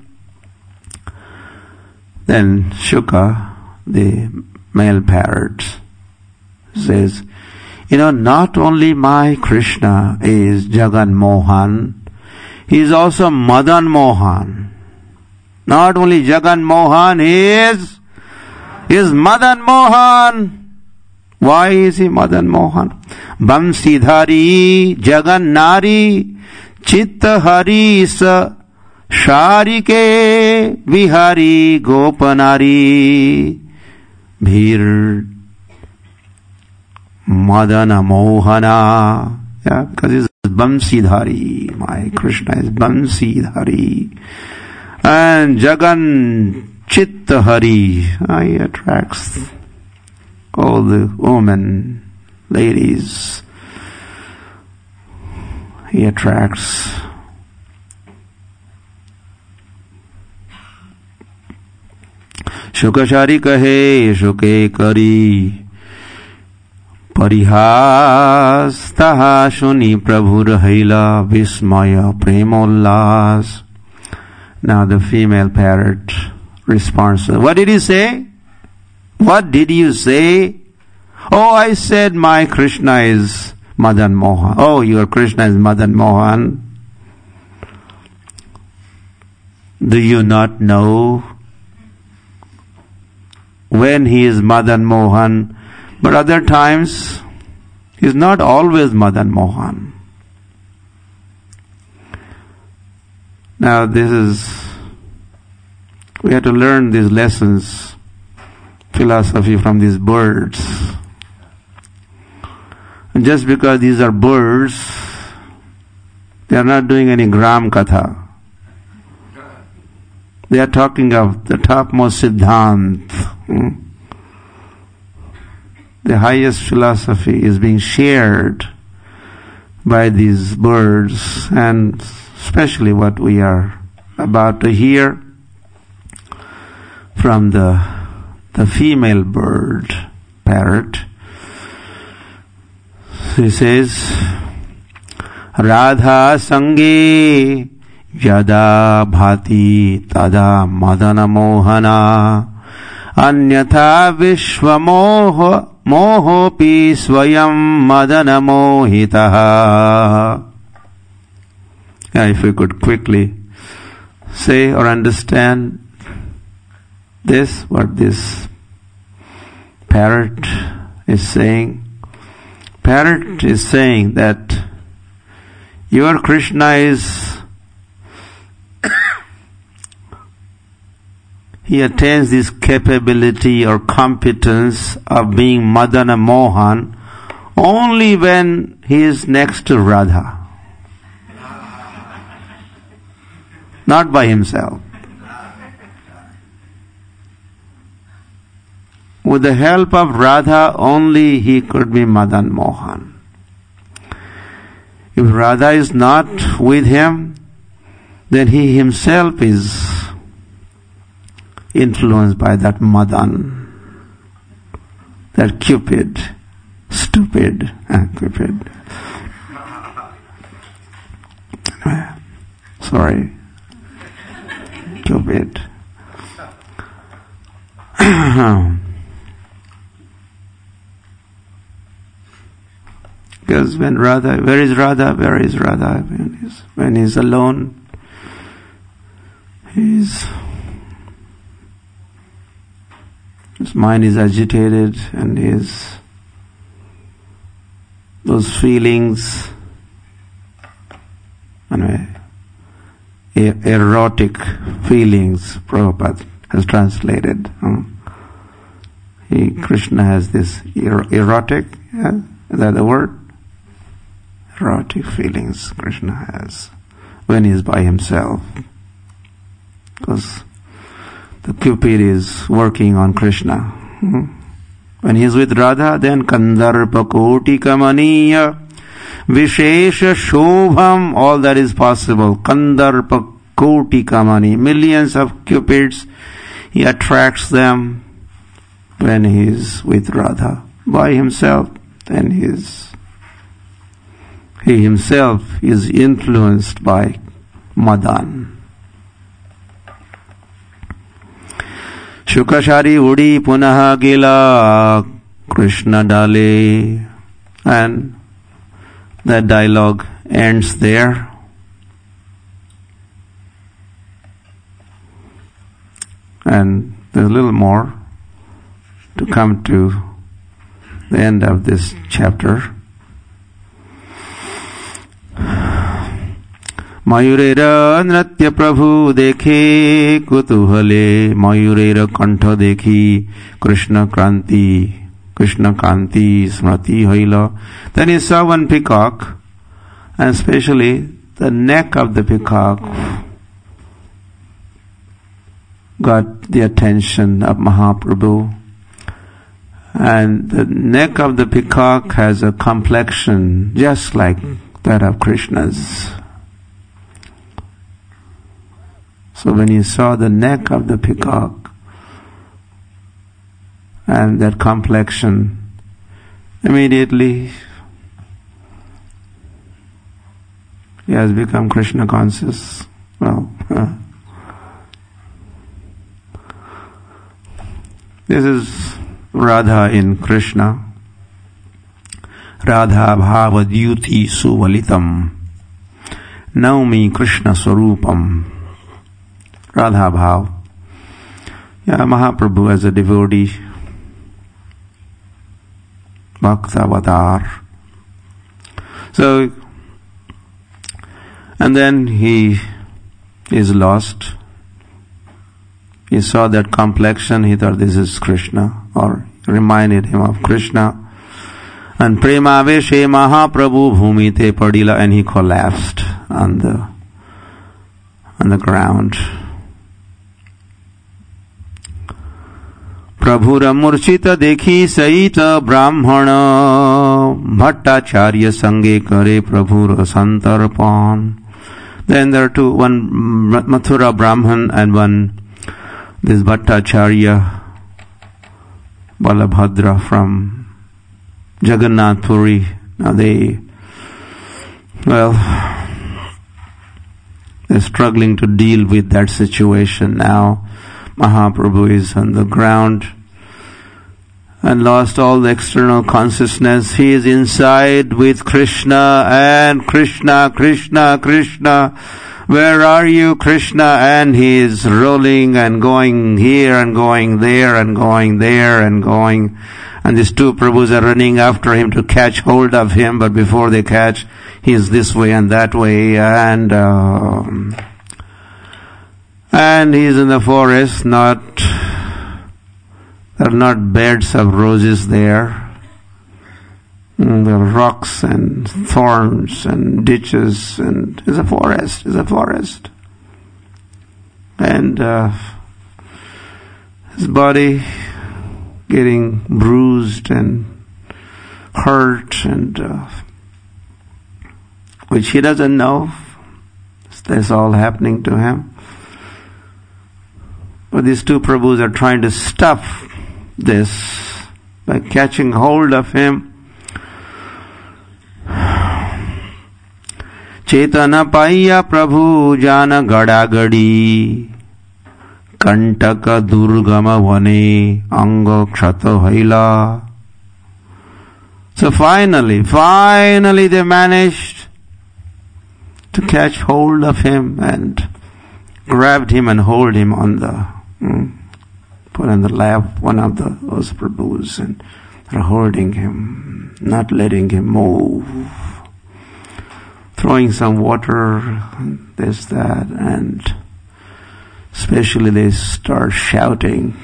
Then Shuka, the male parrot, says, not only my Krishna is Jagan Mohan, he is also Madan Mohan. Not only Jagan Mohan, he is Madan Mohan. Why is he Madan Mohan? Bamsidhari Jagan Nari Chitta Hari Sa Sharike Vihari Gopanari Bhir Madana Mohana. Yeah, because he's Bamsidhari. My Krishna is Bamsidhari. And Jagan Chitta Hari. He attracts all the women, ladies. He attracts. Shukashari kahe shuke kari parihas taha shuni prabhu rahila vismaya premollas. Now the female parrot responds. What did he say? What did you say? Oh, I said my Krishna is Madan Mohan. Oh, your Krishna is Madan Mohan. Do you not know when he is Madan Mohan? But other times, he is not always Madan Mohan. Now we have to learn these lessons, philosophy from these birds. And just because these are birds, they are not doing any Gram Katha. They are talking of the topmost Siddhant. The highest philosophy is being shared by these birds, and especially what we are about to hear from the female bird, parrot. He says, Radha Sange Yada Bhati Tada Madana Mohana Anyatha Vishwa Mohopi Swayam Madana Mohitaha. If we could quickly say or understand this, what this parrot is saying. Parrot is saying that your Krishna is, he attains this capability or competence of being Madana Mohan only when he is next to Radha. Not by himself. With the help of Radha only he could be Madan Mohan. If Radha is not with him, then he himself is influenced by that Madan, that Cupid, stupid Cupid. Sorry. Cupid. Because when Radha, where is Radha? When he's alone, his mind is agitated, and those feelings, erotic feelings, Prabhupada has translated. Krishna has this erotic, is that the word? Erotic feelings Krishna has when he is by himself. Because the Cupid is working on Krishna. When he is with Radha, then Kandarpa Koti Kamaniya Vishesha Shobham, all that is possible. Kandarpa Koti Kamani, millions of Cupids, he attracts them when he is with Radha. By himself, then he himself is influenced by Madan. Shukashari udi punaha gila Krishna dale, and that dialogue ends there. And there's a little more to come to the end of this chapter. Mayurera nratya prabhu dekhe kutuhale, Mayurera kantha dekhi Krishna kanti smrati haila. Then he saw one peacock, and especially the neck of the peacock got the attention of Mahaprabhu. And the neck of the peacock has a complexion just like that of Krishna's. So when he saw the neck of the peacock and that complexion, immediately he has become Krishna conscious. Well, this is Radha in Krishna. Radha bhava dyuti suvalitam naumi Krishna swarupam. Radha bhav. Mahaprabhu as a devotee, Bhakta Avatar. So, and then he is lost. He saw that complexion, he thought this is Krishna, or reminded him of Krishna. And prema veshe Mahaprabhu bhumite padila, and he collapsed on the ground. Prabhura murchita dekhi saita brahmana bhattacharya sange kare prabhura santarpan. Then there are two, one Mathura Brahman and one this Bhattacharya Balabhadra from Jagannath Puri. Now they're struggling to deal with that situation now. Mahaprabhu is on the ground and lost all the external consciousness. He is inside with Krishna, and Krishna, Krishna, Krishna. Where are you, Krishna? And he is rolling and going here and going there and going there and going. And these two Prabhus are running after him to catch hold of him, but before they catch, he is this way and that way, and he is in the forest. There are not beds of roses there. There are rocks and thorns and ditches, and it's a forest. And his body getting bruised and hurt, and which he doesn't know. That's all happening to him. But these two Prabhus are trying to stop this by catching hold of him. Chetana paiya Prabhu jana gada gadi kantaka durgama vane anga kshato haila. So finally they managed to catch hold of him and grabbed him and hold him on the put on the lap one of those Prabhus, and they're holding him, not letting him move, throwing some water, this, that, and especially they start shouting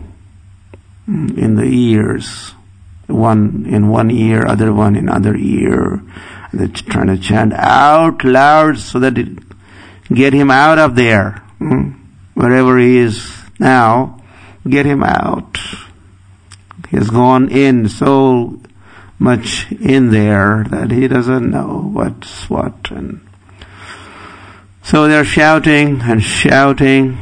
in the ears, one in one ear, other one in other ear. They're trying to chant out loud so that it get him out of there. Wherever he is now, get him out. He has gone in so much in there that he doesn't know what's what. And so they're shouting and shouting.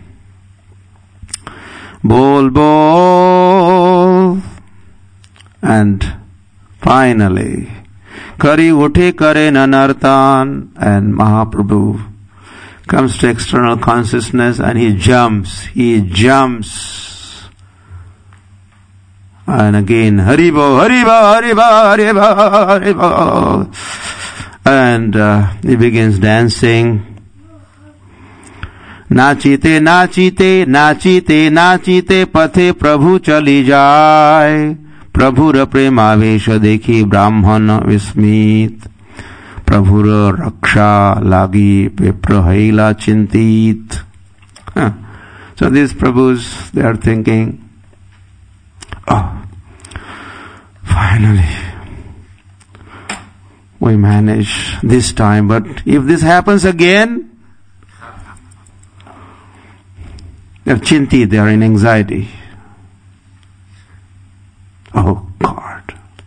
Bol, bol. And finally, Kari uthi kare nanartan, and Mahaprabhu comes to external consciousness and he jumps. And again, Haribo, Haribo, Haribo, Haribo, Haribo. And he begins dancing. Nachite, nachite, nachite, nachite, pathe Prabhu chali jai. Prabhura premavesh dekhi brahmana vismit. Prabhura raksha lagi viprahaila chintit. So these Prabhus, they are thinking, oh, finally we manage this time, but if this happens again, they are chintit, they are in anxiety. Oh God.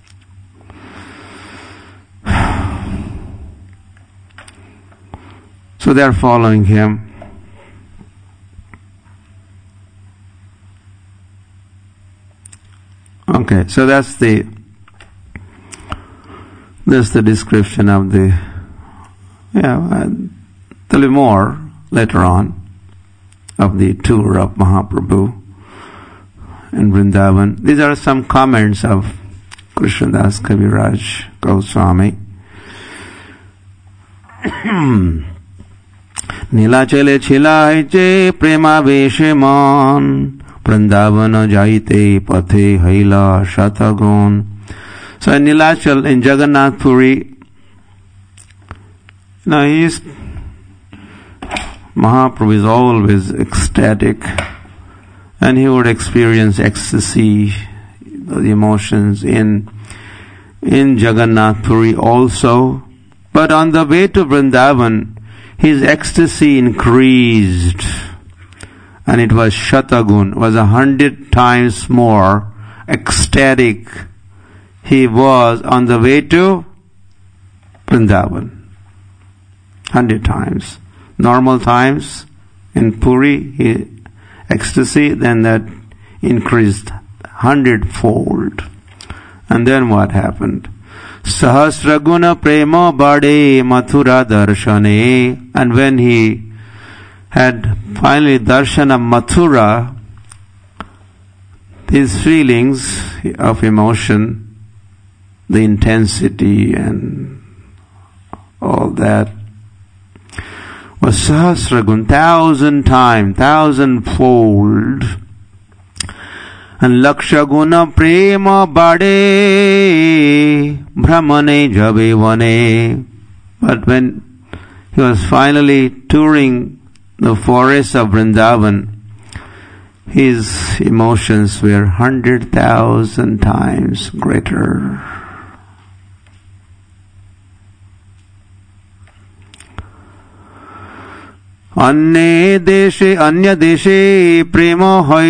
So they are following him. Okay, so that's the description of the, I'll tell you more later on of the tour of Mahaprabhu in Vrindavan. These are some comments of Krishnadas Kaviraj Goswami. Nilachale chilaiche prema veshe man Vrindavana jaite pathe haila shatagon. So in Nilachal, in Jagannath Puri, Mahaprabhu is always ecstatic, and he would experience ecstasy, the emotions in Jagannath Puri also. But on the way to Vrindavan, his ecstasy increased, and it was shatagun, was 100 times more ecstatic he was on the way to Vrindavan. 100 times. Normal times in Puri, ecstasy, then that increased 100-fold. And then what happened? Sahasraguna prema bade mathura darshane. And when he had finally darshan of Mathura, these feelings of emotion, the intensity and all that, was Sahasragun, 1,000-fold. And Lakshaguna prema bade brahmane jabe vane. But when he was finally touring the forests of Vrindavan, his emotions were 100,000 times greater. अन्य देशे प्रेम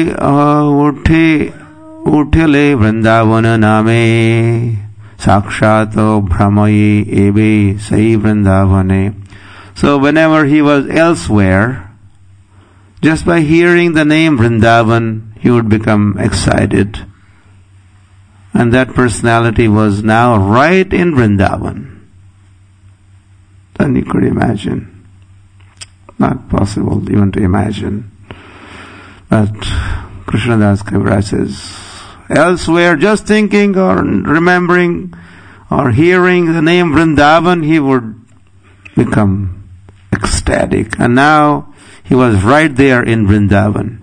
उठले वृंदावन नामे साक्षात भ्रमये एवे सही वृंदावने. So whenever he was elsewhere, just by hearing the name Vrindavan, he would become excited. And that personality was now right in Vrindavan. Then you could imagine. Not possible even to imagine. But Krishnadas Kaviraj says, elsewhere, just thinking or remembering or hearing the name Vrindavan, he would become ecstatic. And now he was right there in Vrindavan.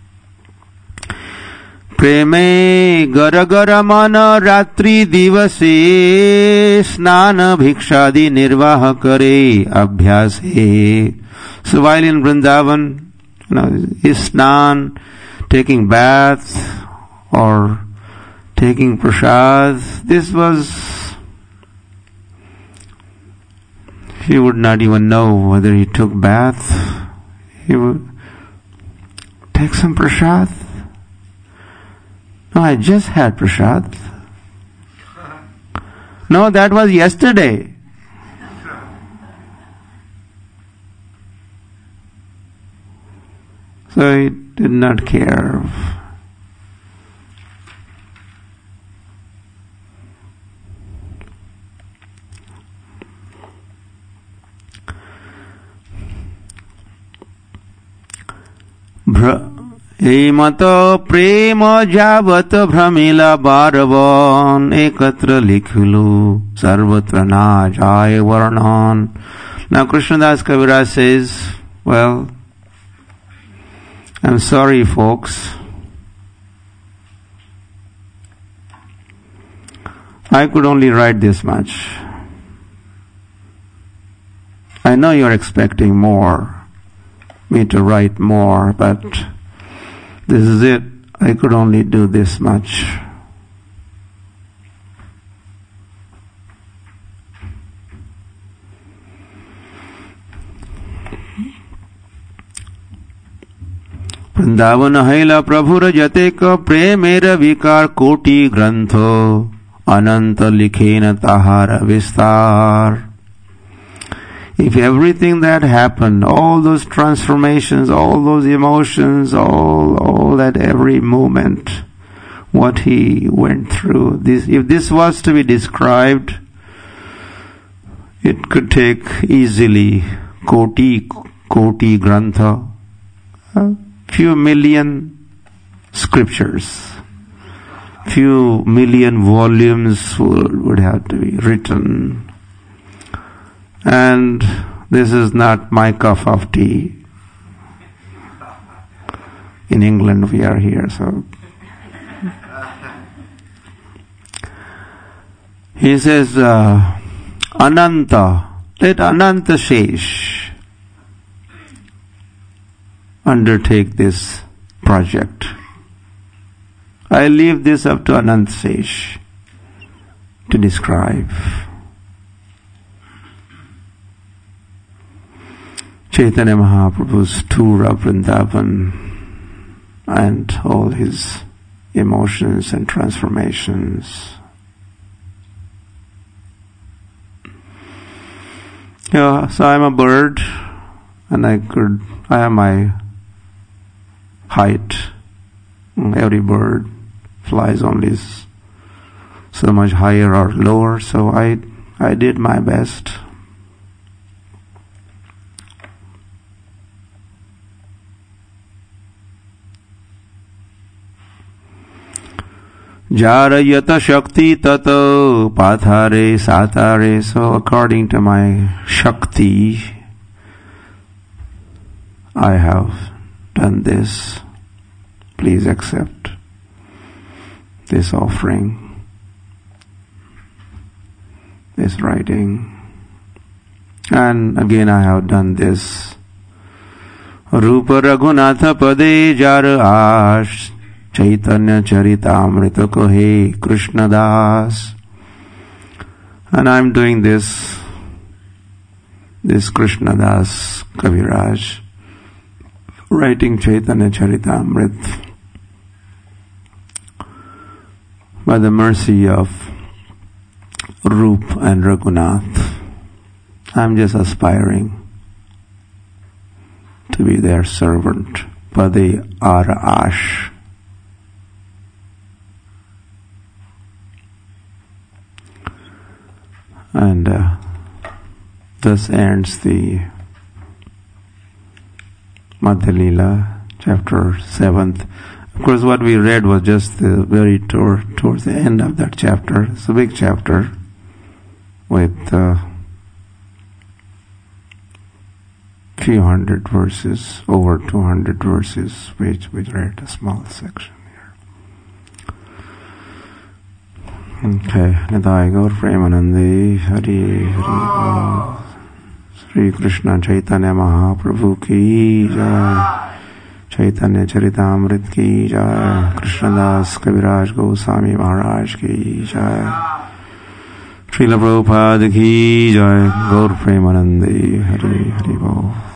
Preme gara gara mana ratri divase snana bhikshadi nirvaha kare abhyase. So while in Vrindavan, his snan, taking bath or taking prasad, he would not even know whether he took bath. He would take some prasad. No, I just had prasad. No, that was yesterday. So he did not care. हेमत प्रेम जावत भ्रमिला बारवन एकत्र लिखिलु सर्वत्र ना जाय वर्णन. Now Krishnadas Kaviraj says, well, I'm sorry, folks. I could only write this much. I know you're expecting me to write more, but this is it. I could only do this much. Vrindavan हैला प्रभुर जतेक प्रेमेर विकार कोटि ग्रंथ अनंत लिखेन ताहार विस्तार. If everything that happened, all those transformations, all those emotions, all that every moment, what he went through, if this was to be described, it could take easily koti grantha, few million scriptures, few million volumes would have to be written. And this is not my cup of tea. In England we are here, so. He says, Ananta, let Ananta Shesh undertake this project. I leave this up to Ananta Shesh to describe. Chaitanya Mahaprabhu's tour of Vrindavan and all his emotions and transformations. Yeah, so I'm a bird and I have my height. Every bird flies only so much higher or lower, so I did my best. Jarayata Shakti Tato Pathare Satare. So according to my Shakti, I have done this. Please accept this offering, this writing. And again I have done this. Rupa Raghunatha Pade Jar Ash Chaitanya Charitamrita Kohe Krishna Das. And I'm doing this Krishna Das Kaviraj, writing Chaitanya Charitamrita by the mercy of Rup and Raghunath. I'm just aspiring to be their servant. Pade Ara Ash. And thus ends the Madhya Leela, chapter 7th. Of course, what we read was just the very towards the end of that chapter. It's a big chapter with few hundred verses, over 200 verses, which we read a small section here. Okay, Nidai Gaur Premanande, Hari Hari Sri Krishna Chaitanya Mahaprabhu ki jai, Chaitanya Charitamrita ki jai, Krishnadas Kaviraj Goswami Maharaj ki jai, Srila Prabhupada ki jai, Gaur Premanande, Hari Hari Bol.